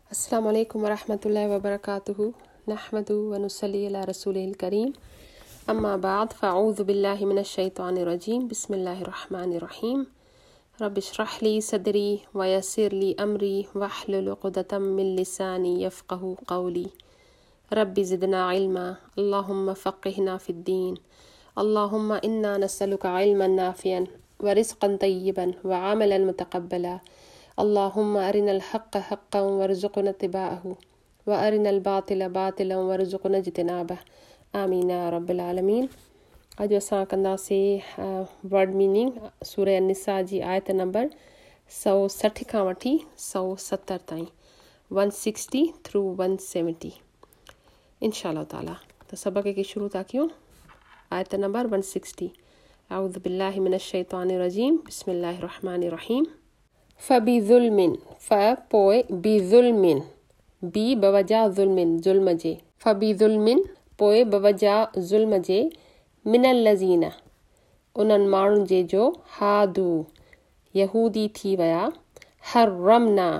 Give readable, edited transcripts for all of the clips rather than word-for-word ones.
अस्सलामु अलैकुम वरहमतुल्लाहि वबरकातुहु नहमदु व नुसल्ली अला रसूलिल करीम अम्मा बाद फ़अऊज़ु बिल्लाहि मिनश शैतानिर रजीम बिस्मिल्लाहिर रहमानिर रहीम रब्बि इश्रह ली सदरी व यस्सिर ली अमरी वहलुल उक़दतम मिन लिसानी यफ़क़हू क़ौली रब्बि ज़िदना इल्मा अल्लाहुम्मा फ़क़्हिना फ़िद्दीन अल्लाहुम्मा इन्ना नस्अलुका इल्मन नाफ़िअन व रिज़्क़न तय्यिबन व अमलन मुतक़ब्बला अल्लाहुम्मा अरिनल हक़्क़ हक़्क़न वरज़ुक़ना इत्तिबाअहु व अरिनल बातिल बातिलन वरज़ुक़ना इज्तिनाबह आमीन या रब्बल आलमीन। अॼु असां कंदासीं वर्ड मीनिंग सूरह अन-निसा जी आयत नंबर 160 खां वठी 170 ताईं 160 थ्रू 170 इंशाअल्लाह ताला। त सबक़ खे शुरू था कयूं। आयत नंबर 160 अऊज़ु बिल्लाहि मिनश शैतानिर रजीम बिस्मिल्लाहिर रहमानिर रहीम फ़बिज़ुल्मिन फ़ पोइ बिज़ुल्मिन बी बवजा ज़ुल्मिन ज़ुल्म जे फ़बिज़ुल्मिन पोइ बवजा ज़ुल्म जे मिनल लज़ीना उन्हनि माण्हुनि जे जो हादू यहूदी थी विया हर्रमना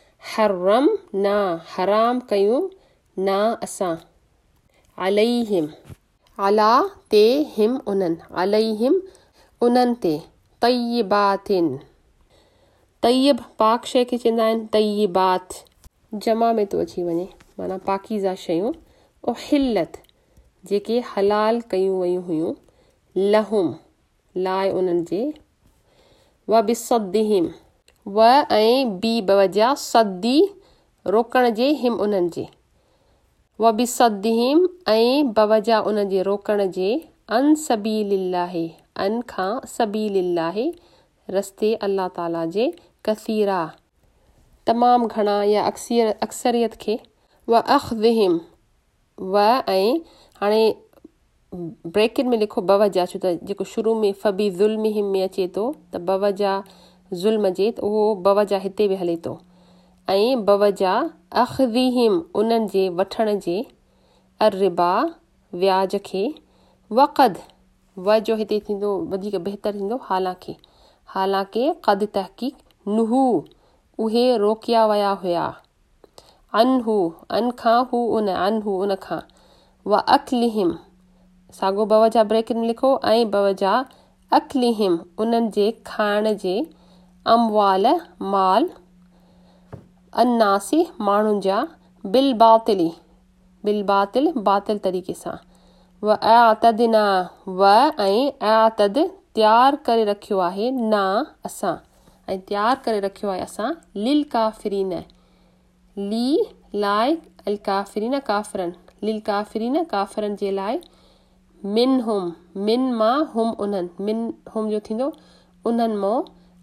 हराम कयूं ना असां अलैहिम अला ते हिम उन्हनि अलैहिम उन्हनि ते तय्यिबातिन तय्यब पाक शइ खे चवंदा आहिनि तय्यिबात जमा में तो अची वञे माना पाकीज़ा शयूं उहिल्लत जेके हलाल कयूं वयूं हुयूं लहुम लाइ उन्हनि जे व बिसद्दिहिम व ऐं बी बवजा सद्दी रोकण जे हिम उन्हनि जे व बिसद्दिहिम ऐं बवजा उन्हनि जे रोकण जे अन सबीलिल्लाहि अन खां सबीलिल्लाहि रस्ते अल्लाह ताला जे कसीरा तमामु घणा या अक्सरियत खे व अख़्ज़िहिम व ऐं हाणे ब्रैकेट में लिखो बवजा छो त जेको शुरू में फ़बी ज़ुल्मिहिम में अचे थो त बवजा ज़ुल्म जे त उहो बवजा हिते बि हले थो ऐं बवजा अख़्ज़िहिम उन्हनि जे वठण जे अर्रिबा व्याज खे वक़द व जो हिते थींदो वधीक बहितर थींदो हालांकि क़द तहक़ीक़ नुहू उहे रोकिया विया हुया अनहू अन खां हू उन खां व अक्लिहिम साॻो बवजा ब्रैकेट में लिखो ऐं बवजा अक्लिहिम उन्हनि जे खाइण जे अमवाल माल अन्नासी माण्हुनि जा बिल बातिल बातिल तरीक़े सां व आतदना व ऐं आतद तयार करे रखियो आहे ना असां ऐं तयार करे रखियो आहे असां लिल काफ़िरीन ली लाइ अल काफ़िरीन काफ़िरन लिल काफ़िरीन काफ़िरन जे लाइ मिन मां हुम उन्हनि मिन हुम जो थींदो उन्हनि मां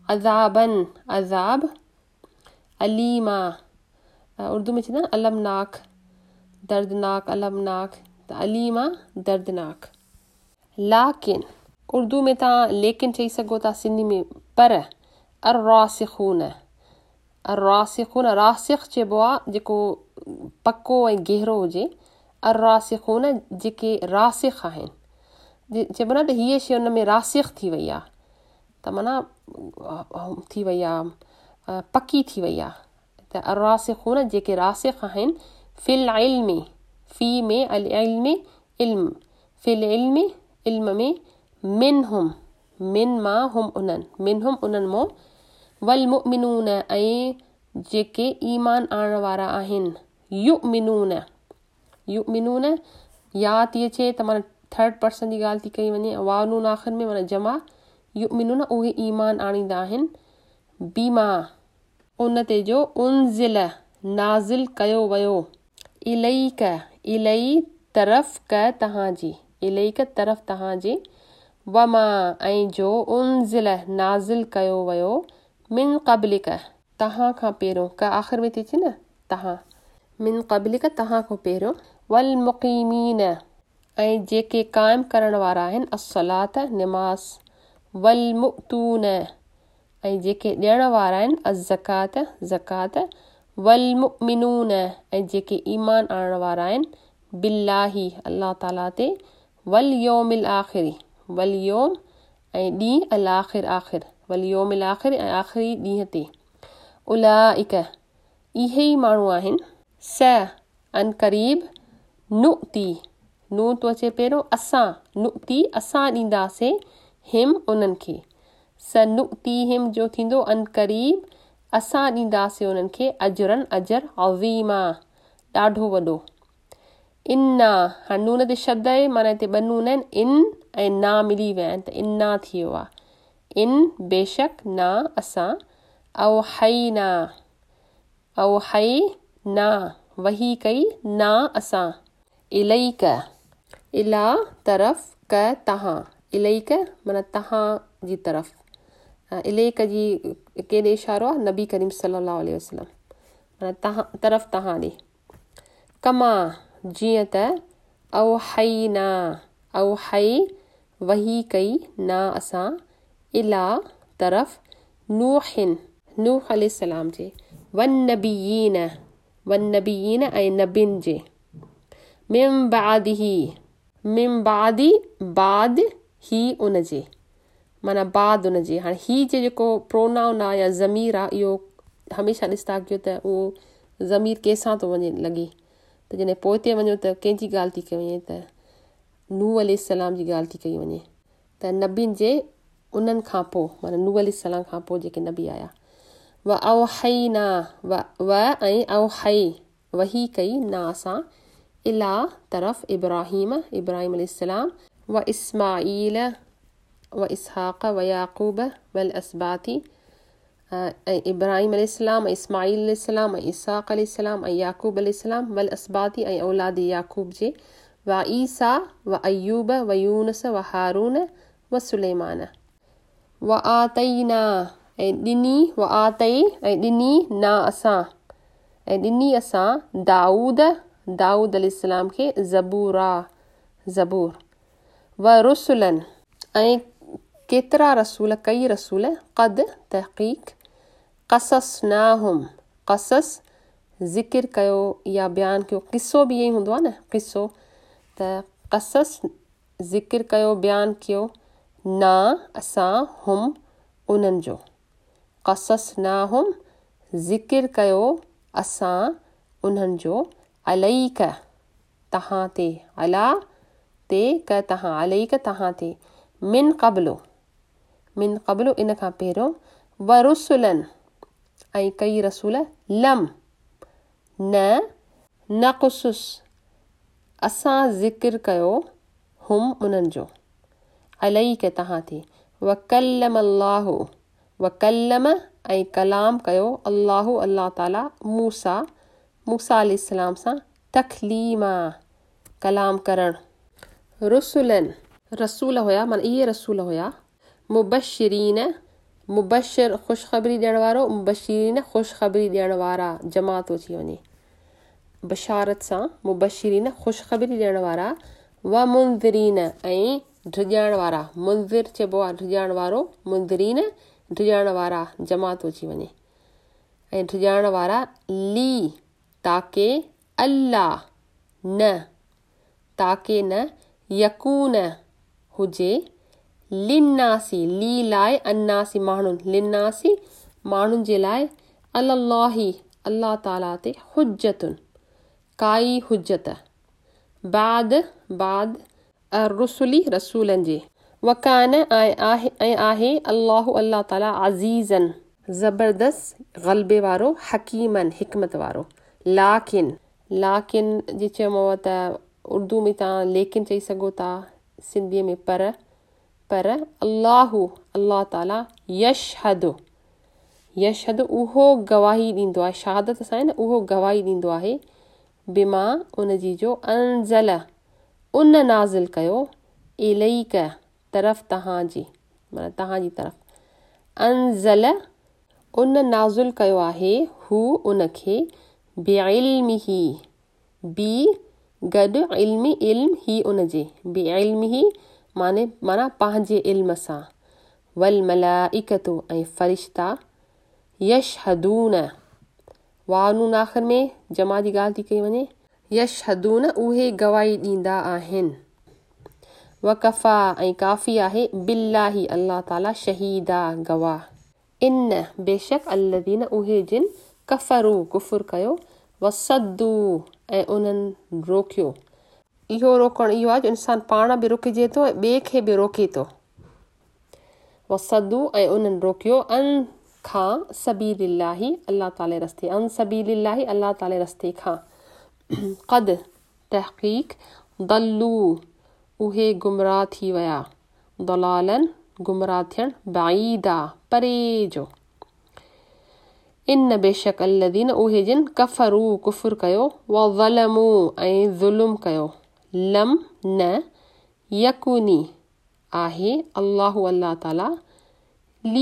अज़ाब अलीमा उर्दू में चवंदा अलमनाक दर्दनाक अलमनाक त अलीमा दर्दनाक लाकिन उर्दू में तव्हां लेकिन चई सघो था सिंधी में पर अर्रासिख़ून रासिख़ चइबो आहे जेको पको ऐं गहरो हुजे अर्रासिख़ून जेके रासिख़ आहिनि चइबो न त हीअ शइ हुन में रासिख़ थी वई आहे त माना थी वई आहे पकी थी वई आहे त अर्रासिख़ून जेके रासिख़ आहिनि फ़िल इल्मी फ़ी में अल इल्मी इल्म फ़िल इल्मी इल्म में मिन मां हुम उन्हनि मां वल मुमिनून ऐं जेके ईमान आणण वारा आहिनि युमिनून या थी अचे त माना थर्ड पर्सन जी ॻाल्हि थी कई वञे वानून आख़िर में माना जमा युमिनून उहे ईमान आणींदा आहिनि बीमा उन ते जो उनज़िल नाज़िल कयो वियो इलई तरफ़ तव्हांजे वमा ऐं जो उनज़िल नाज़िल कयो वियो मिन क़ब्लिक तव्हां खां पहिरियों का आख़िर में थी अचे न तव्हां मिन क़ब्लिक तव्हां खां पहिरियों वल मुक़ीमीन ऐं जेके क़ाइमु करण वारा आहिनि अस्सलात निमाज़ वल मुअतून ऐं जेके ॾियण वारा आहिनि ज़कात वल मुमिनून ऐं जेके ईमान आणण वारा आहिनि बिल्लाही अल्लाह ताला ते वल यौमिल आख़िरी वल यौम ऐं ॾींहुं अल आख़िर वल यौमिल आख़िर ऐं आख़िरी ॾींहं ते उलाइक इहे ई माण्हू आहिनि स अन क़रीब नुती नून तो अचे पहिरियों असां नुती असां ॾींदासीं हिम उन्हनि खे स नुती हिम जो थींदो अन क़रीब असां ॾींदासीं उन्हनि खे अजरन अजर अज़ीमा ॾाढो वॾो इन्ना हाणे नून ते शब्द आहे माना हिते ॿ नून आहिनि इन ऐं ना मिली विया आहिनि त इन्ना थी वियो आहे इन बेशक ना असां औहई ना वही कई ना असां इलैक इला तरफ़ क तव्हां इलैक माना तव्हां जी तरफ़ इलैक जी केॾे इशारो आहे नबी करीम सल्लल्लाहु अलैहि वसल्लम माना तव्हां तरफ़ तव्हां ॾे कमा जीअं त औहई वही कई ना असां इला तरफ़ नूह अलैहिस्सलाम जे वन नबीयीन ऐं नबिन जे मिम बादी बाद ही उनजे माना बाद उनजे हाणे ही जे जेको प्रोनाउन आहे या ज़मीर आहे इहो हमेशह ॾिसंदा कयो त उहो ज़मीर कंहिंसां थो वञे लॻे त जॾहिं पोइ ते वञो त कंहिंजी ॻाल्हि थी कई वञे त नूह अलैहिस्सलाम जी ॻाल्हि थी कई वञे त नबियुनि जे उन्हनि खां पोइ माना नूह अलैहिस्सलाम खां पोइ जेके नबी आया औहई वही कई ना असां इला तरफ़ इब्राहिम अलैहिस्सलाम व इस्माईल व इसहाक़ व याक़ूब वल असबाती ऐं इब्राहिम अलैहिस्सलाम ऐं इस्माईल अलैहिस्सलाम ऐं इसहाक़ अलैहिस्सलाम ऐं याक़ूब अलैहिस्सलाम वल असबाती ऐं औलाद याक़ूब जे व ईसा व अयूब व यूनुस व हारून व सुलेमान व आतईना ऐं ॾिनी ना असां ऐं ॾिनी असां दाऊद अलैहिस्सलाम खे ज़बूर व रुसुलन ऐं केतिरा रसूल कई रसूल क़द तहक़ीक़ क़सस ज़िकिर कयो या बयानु कयो क़िसो बि ईअं ई हूंदो आहे न क़िसो त क़सस ज़िकिर कयो बयानु कयो ना असां हुम उन्हनि जो क़सस ना हुम ज़िकिर कयो असां उन्हनि जो अलैक तव्हां ते अला ते क तव्हां अलैक तव्हां ते मिन क़ब्लु इन खां पहिरियों व रुसुलन ऐं कई रसूल लम न क़ुसुस असां ज़िकिर कयो हुम उन्हनि जो अलैक तव्हां ते व कल्लम ऐं कलाम कयो अल्लाह ताला मूसा अलैहिस्सलाम सां तख़लीमा कलाम करण रुसुलन रसूल हुया माना इहे रसूल हुया मुबशिर ख़ुशख़बरी ॾियण वारो मुबशिरीन ख़ुशख़बरी ॾियण वारा जमा थो अची वञे बशारत सां मुबशिरीन ख़ुशख़बरी ॾियण वारा व मुंज़िरीन ऐं डिॼाइण वारा मुंज़िर चइबो आहे डिॼाइण वारो मुंज़िरीन डिॼाइण वारा जमा थो अची वञे ऐं डिॼाइण वारा ली ताके अल्लाह न यकून हुजे लिन्नासी ली लाइ अन्नासी माण्हुनि जे लाइ अल्लाह ताला ते हुज्जतुन काई हुज्जत बाद रुसुली रसूलनि जे वकान ऐं आहे अल्लाह ताला अज़ीज़न ज़बरदस्त ग़लबे वारो हकीमन हिकमत वारो लाकिन जी चइबो त उर्दू में तव्हां लेकिन चई सघो था सिंधीअ में पर अल्लाह ताला यशहद उहो गवाही ॾींदो आहे शहादत सां न उहो गवाही ॾींदो आहे बिमा उनजी जो अनज़ल उन नाज़िल कयो इलैक तरफ़ तव्हांजी माना तव्हांजी तरफ़ अनज़ल उन नाज़िल कयो आहे हू उनखे बिइल्मिही बि गॾु इल्म ही उनजे बिइल्मिही माना पंहिंजे इल्म सां वल मलाइकतु ऐं फ़रिश्ता यशहदून वानून आख़िर में जमा जी ॻाल्हि थी कई वञे यशहदून उहे गवाही ॾींदा आहिनि वकफ़ा ऐं काफ़ी आहे बिल्लाही अल्लाह ताला शहीदा गवाह इन बेशक अल्लदीन उहे जिन कफ़रू कुफ़ुर कयो वसद्दू ऐं उन्हनि रोकियो। इहो रोकणु इहो आहे जो इंसानु पाण बि रुकिजे थो ऐं ॿिए खे बि रोके थो। वसद्दू ऐं उन्हनि रोकियो अन खां सबीलिल्लाही अल्लाह ताले रस्ते अन सबीलिल्लाही अल्लाह ताले रस्ते खां। क़द तहक़ीक़ दल्लू उहे गुमराह थी विया दलालन गुमराह थियणु बाईदा परे जो। इन बेशक अल्लदीन उहे जिन कफ़रू कुफ़ुर कयो व ज़लमू ऐं ज़ुल्म कयो लम न यकुनी आहे अल्लाहु अल्लाह ताला ली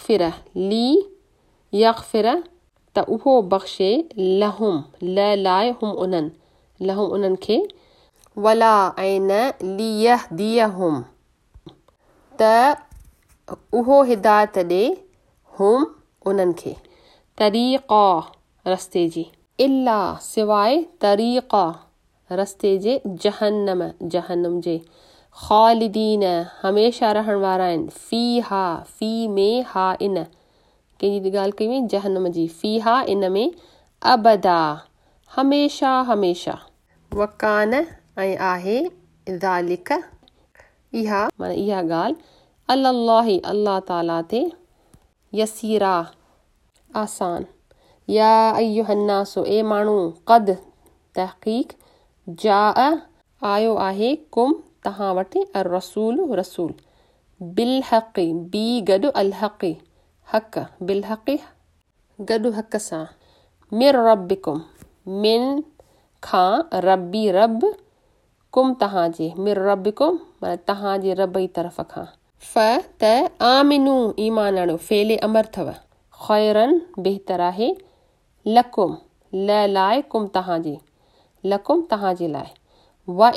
यग़फ़िर त उहो बख़्शे लहुम लाइ हुम उन्हनि खे वला ऐं न लियहदियहुम त उहो हिदायत ॾे हुम उन्हनि खे तरीक़ा रस्ते जी इल्ला सिवाय तरीक़ा रस्ते जे जहन्नम जे ख़ालिदीन हमेशा रहण वारा आहिनि फी में हा इन कंहिंजी ॻाल्हि कई हुई जहन्नम जी फीहा इन में अबदा हमेशा वकान ऐं आहे ज़ालिक इहा ॻाल्हि अल्लाही अल्लाह ताला ते यसीरा आसान। या अय्युहन्नासो ए माण्हू क़द तहक़ीक़ जा आयो आहे कुम तव्हां वटि रसूल बिल हक़ बी गॾु अल हक़ हक़ बिल हक़ गॾु हक़ सां मिर रब्बिकुम मिन खां रब्बी रब कुम तव्हांजे मिर रब्बिकुम तव्हांजे रब जी तरफ़ खां फ त आमिनू ईमान आणियो फेले अमर अथव ख़ैरन बहितर आहे लकुम लाइ कुम तव्हांजे लाइ व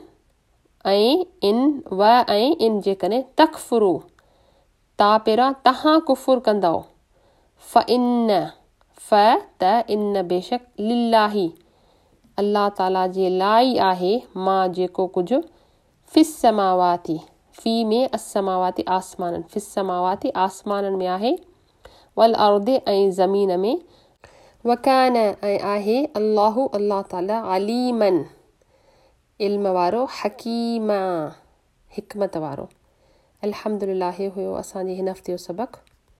इन जेकॾहिं तकफ़ुरू ता पहिरां तव्हां कुफ़ुर कंदव फ इन बेशक लिल्लाही अल्लाह ताला जे लाइ आहे मां जेको कुझु फिस्समावाती फी में असमावाती आसमाननि फिस्समावाती आसमाननि में आहे वल अर्द ऐं ज़मीन में वकान ऐं आहे अल्लाह ताला अलीमन इल्म वारो हकीमा हिकमत वारो। अल्हम्दुलिल्लाह हुयो असांजे हिन हफ़्ते जो सबक़।